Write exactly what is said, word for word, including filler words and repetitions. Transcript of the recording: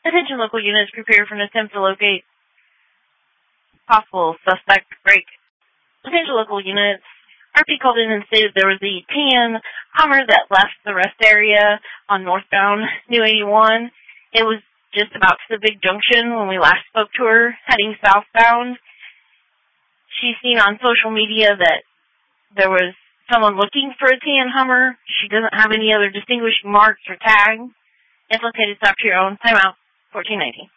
Attention local units, prepare for an attempt to locate possible suspect break. Attention local units, R P called in and stated there was a tan Hummer that left the rest area on northbound New eighty-one. It was just about to the big junction when we last spoke to her, heading southbound. She's seen on social media that there was someone looking for a tan Hummer. She doesn't have any other distinguishing marks or tags. It's located south to your own. Timeout, fourteen ninety.